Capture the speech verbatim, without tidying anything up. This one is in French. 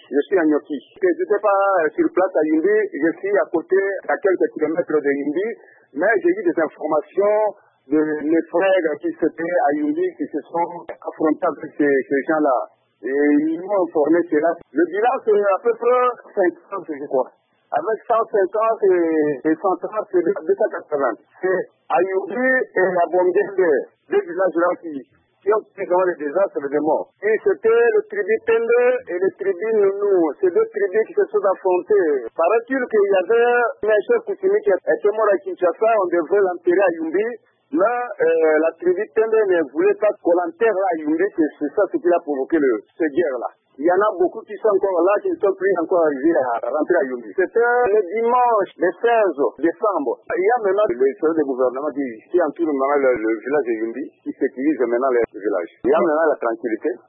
Je suis à Nyoki. Je n'étais pas sur place à Yumbi, je suis à côté, à quelques kilomètres de Yumbi, mais j'ai eu des informations de mes frères qui étaient à Yumbi, qui se sont affrontés avec ces, ces gens-là. Et ils m'ont informé cela. Le bilan, c'est à peu près cinquante, je crois. Avec cent cinquante et cent trente, c'est deux cent quatre-vingts. C'est à Yumbi et à Bongende, deux villages-là qui, qui ont été dans les désastres de mort. Et c'était le tribu Tende et le tribu Nounou. Ces deux tribus qui se sont affrontés. Paraît-il qu'il y avait un chef coutumier qui était mort à Kinshasa, on devrait l'enterrer à Yumbi. Mais euh, la tribu Tende ne voulait pas qu'on l'enterre là à Yumbi, c'est ça ce qui a provoqué le, cette guerre-là. Il y en a beaucoup qui sont encore là, qui ne sont plus encore arrivés à rentrer à Yumbi. C'était le dimanche, le seize décembre. Il y a maintenant le chef de gouvernement qui, qui entoure maintenant le, le village de Yumbi, qui sécurise maintenant le village. Il y a maintenant la tranquillité.